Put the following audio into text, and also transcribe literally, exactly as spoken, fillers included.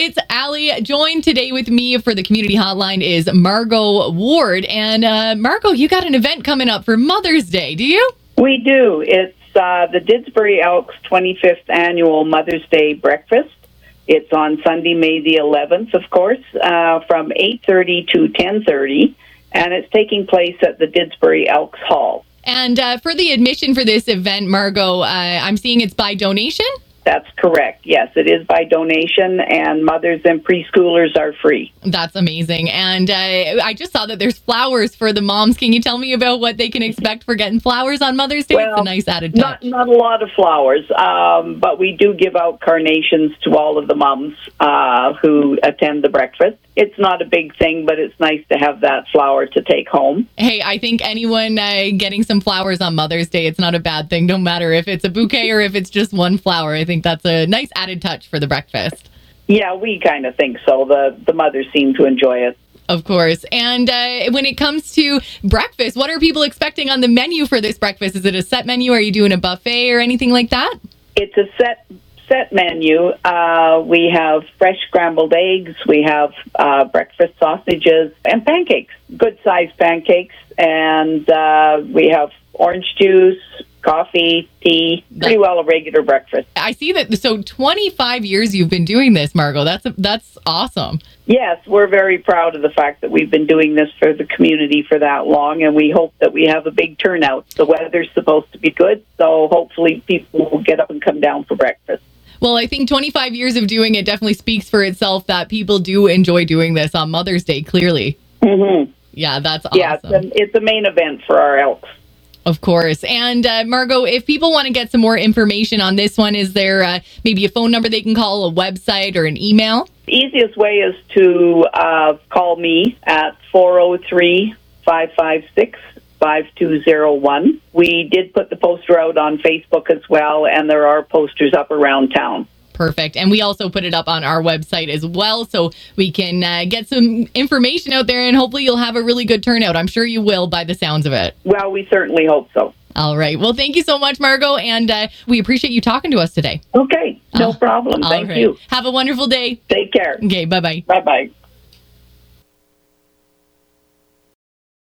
It's Allie. Joined today with me for the community hotline is Margot Ward. And uh, Margot, you got an event coming up for Mother's Day, do you? We do. It's uh, the Didsbury Elks twenty-fifth Annual Mother's Day Breakfast. It's on Sunday, May the eleventh, of course, uh, from eight thirty to ten thirty, and it's taking place at the Didsbury Elks Hall. And uh, for the admission for this event, Margot, uh, I'm seeing it's by donation? That's correct. Yes, it is by donation, and mothers and preschoolers are free. That's amazing. And uh, I just saw that there's flowers for the moms. Can you tell me about what they can expect for getting flowers on Mother's Day? Well, it's a nice added touch. Not, not a lot of flowers, um, but we do give out carnations to all of the moms uh, who attend the breakfast. It's not a big thing, but it's nice to have that flower to take home. Hey, I think anyone uh, getting some flowers on Mother's Day, it's not a bad thing. No matter if it's a bouquet or if it's just one flower. I think that's a nice added touch for the breakfast. Yeah, we kind of think so. The, the mothers seem to enjoy it. Of course. And uh, when it comes to breakfast, what are people expecting on the menu for this breakfast? Is it a set menu? Are you doing a buffet or anything like that? It's a set set menu. Uh, we have fresh scrambled eggs. We have uh, breakfast sausages and pancakes, good-sized pancakes. And uh, we have orange juice, coffee, tea, pretty well a regular breakfast. I see that. So twenty-five years you've been doing this, Margot. That's that's awesome. Yes, we're very proud of the fact that we've been doing this for the community for that long, and we hope that we have a big turnout. The weather's supposed to be good, so hopefully people will get up and come down for breakfast. Well, I think twenty-five years of doing it definitely speaks for itself that people do enjoy doing this on Mother's Day, clearly. Mm-hmm. Yeah, that's awesome. Yeah, it's a, it's a main event for our Elks. Of course. And uh, Margot, if people want to get some more information on this one, is there uh, maybe a phone number they can call, a website, or an email? The easiest way is to uh, call me at four oh three, five five six, five two oh one. We did put the poster out on Facebook as well, and there are posters up around town. Perfect. And we also put it up on our website as well, so we can uh, get some information out there, and hopefully you'll have a really good turnout. I'm sure you will by the sounds of it. Well, we certainly hope so. All right. Well, thank you so much, Margot, and uh, we appreciate you talking to us today. Okay. No Uh, problem. Thank right. you. Have a wonderful day. Take care. Okay. Bye-bye. Bye-bye.